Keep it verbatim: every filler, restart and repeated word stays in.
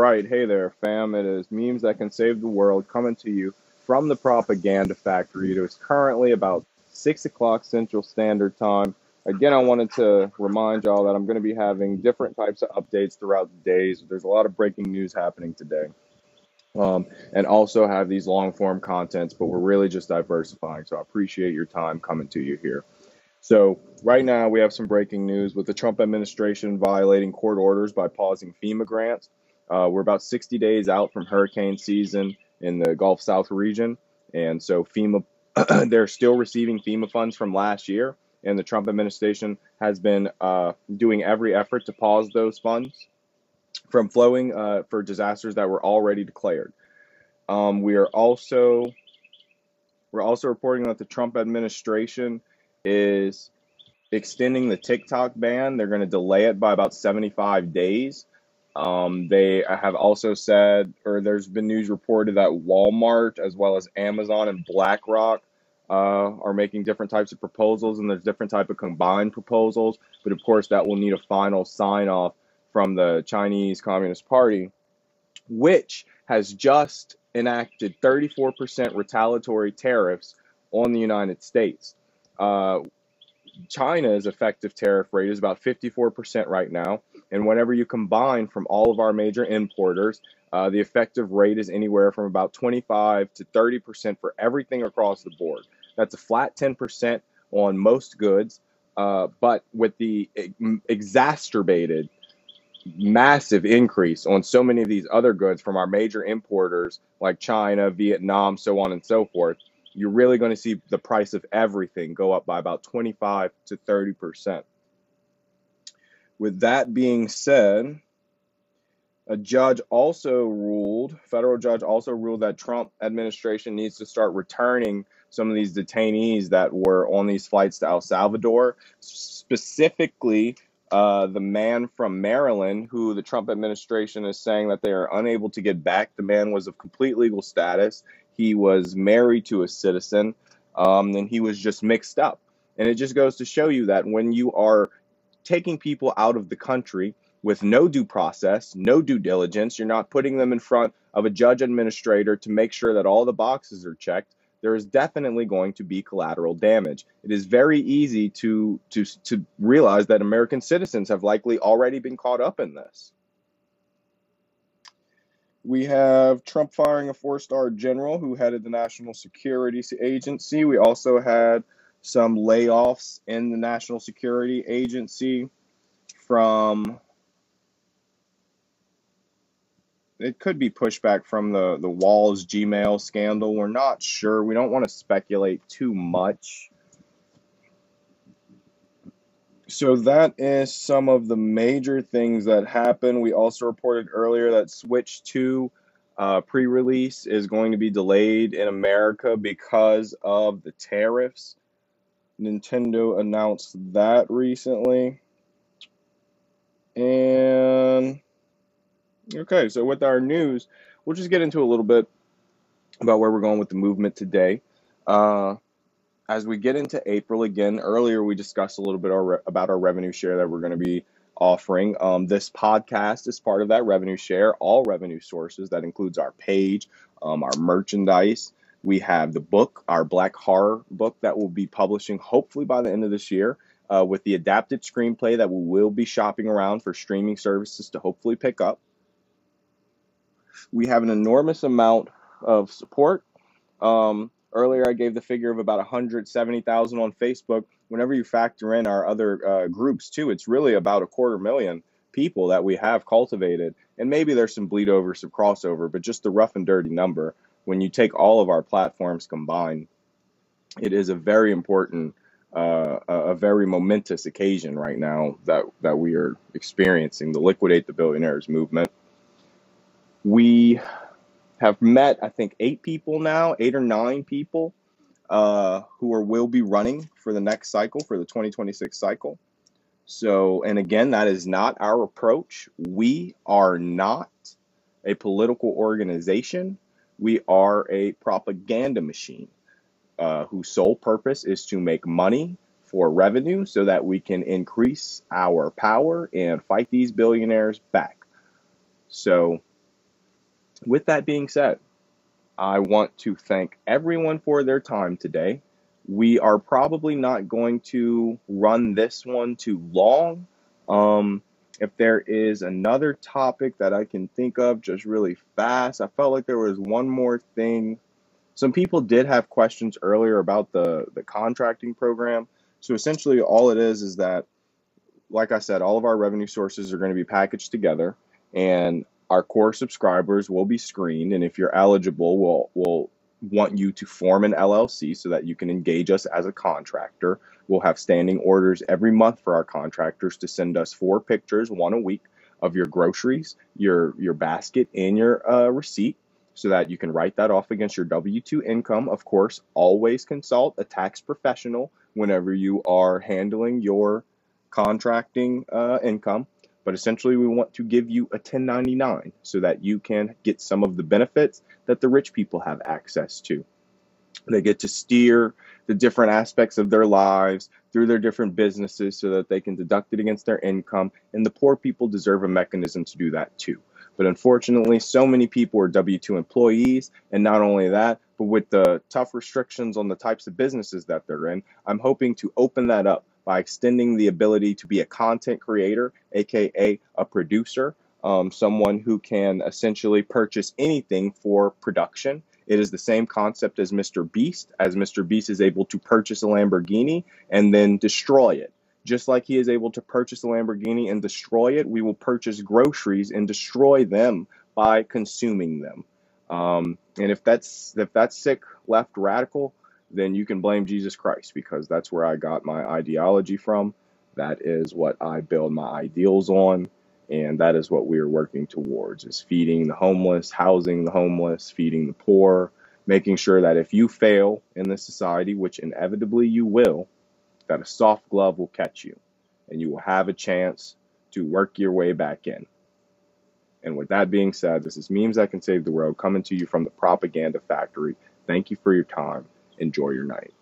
right, hey there, fam. It is Memes That Can Save the World coming to you from the Propaganda Factory. It is currently about six o'clock Central Standard Time. Again, I wanted to remind y'all that I'm going to be having different types of updates throughout the days. There's a lot of breaking news happening today. Um, and also have these long form contents, but we're really just diversifying. So I appreciate your time coming to you here. So right now we have some breaking news with the Trump administration violating court orders by pausing FEMA grants. Uh, we're about sixty days out from hurricane season in the Gulf South region. And so FEMA, they're still receiving FEMA funds from last year. And the Trump administration has been uh, doing every effort to pause those funds from flowing uh, for disasters that were already declared. Um, we are also we're also reporting that the Trump administration is extending the TikTok ban. They're going to delay it by about seventy-five days. Um, they have also said, or there's been news reported that Walmart, as well as Amazon and BlackRock, uh, are making different types of proposals, and there's different type of combined proposals. But of course, that will need a final sign off from the Chinese Communist Party, which has just enacted thirty-four percent retaliatory tariffs on the United States. Uh, China's effective tariff rate is about fifty-four percent right now. And whenever you combine from all of our major importers, uh, the effective rate is anywhere from about twenty-five to thirty percent for everything across the board. That's a flat ten percent on most goods. Uh, but with the exacerbated massive increase on so many of these other goods from our major importers like China, Vietnam, so on and so forth, you're really going to see the price of everything go up by about twenty-five to thirty percent. With that being said, a judge also ruled, federal judge also ruled that Trump administration needs to start returning some of these detainees that were on these flights to El Salvador, specifically uh, the man from Maryland, who the Trump administration is saying that they are unable to get back. The man was of complete legal status. He was married to a citizen, um, and he was just mixed up. And it just goes to show you that when you are taking people out of the country with no due process, no due diligence, you're not putting them in front of a judge administrator to make sure that all the boxes are checked, there is definitely going to be collateral damage. It is very easy to, to, to realize that American citizens have likely already been caught up in this. We have Trump firing a four-star general who headed the National Security Agency. We also had some layoffs in the National Security Agency from, it could be pushback from the, the Walls Gmail scandal. We're not sure. We don't want to speculate too much. So that is some of the major things that happened. We also reported earlier that Switch two uh, pre-release is going to be delayed in America because of the tariffs. Nintendo announced that recently. And okay, so with our news, we'll just get into a little bit about where we're going with the movement today. Uh, As we get into April again, earlier we discussed a little bit our, about our revenue share that we're going to be offering. Um, this podcast is part of that revenue share, all revenue sources. That includes our page, um, our merchandise. We have the book, our Black Horror book that we'll be publishing hopefully by the end of this year, uh, with the adapted screenplay that we will be shopping around for streaming services to hopefully pick up. We have an enormous amount of support. Um, Earlier, I gave the figure of about one hundred seventy thousand on Facebook. Whenever you factor in our other uh, groups, too, it's really about a quarter million people that we have cultivated. And maybe there's some bleed over, some crossover, but just the rough and dirty number, when you take all of our platforms combined, it is a very important, uh, a very momentous occasion right now that, that we are experiencing, the Liquidate the Billionaires movement. We have met, I think, eight people now, eight or nine people uh, who are will be running for the next cycle, for the twenty twenty-six cycle. So, and again, that is not our approach. We are not a political organization. We are a propaganda machine uh, whose sole purpose is to make money for revenue so that we can increase our power and fight these billionaires back. So, With that being said, I want to thank everyone for their time today. We are probably not going to run this one too long. Um, if there is another topic that I can think of just really fast, I felt like there was one more thing. Some people did have questions earlier about the, the contracting program. So essentially, all it is is that, like I said, all of our revenue sources are going to be packaged together, and our core subscribers will be screened. And if you're eligible, we'll, we'll want you to form an L L C so that you can engage us as a contractor. We'll have standing orders every month for our contractors to send us four pictures, one a week, of your groceries, your your basket, and your uh, receipt, so that you can write that off against your W two income. Of course, always consult a tax professional whenever you are handling your contracting uh, income. But essentially, we want to give you a ten ninety-nine so that you can get some of the benefits that the rich people have access to. They get to steer the different aspects of their lives through their different businesses so that they can deduct it against their income. And the poor people deserve a mechanism to do that too. But unfortunately, so many people are W two employees. And not only that, but with the tough restrictions on the types of businesses that they're in, I'm hoping to open that up by extending the ability to be a content creator, aka a producer, um, someone who can essentially purchase anything for production. It is the same concept as Mister Beast, as Mister Beast is able to purchase a Lamborghini and then destroy it. Just like he is able to purchase a Lamborghini and destroy it, we will purchase groceries and destroy them by consuming them. Um, and if that's if that's sick left radical, then you can blame Jesus Christ, because that's where I got my ideology from. That is what I build my ideals on. And that is what we are working towards, is feeding the homeless, housing the homeless, feeding the poor, making sure that if you fail in this society, which inevitably you will, that a soft glove will catch you and you will have a chance to work your way back in. And with that being said, this is Memes That Can Save the World, coming to you from the Propaganda Factory. Thank you for your time. Enjoy your night.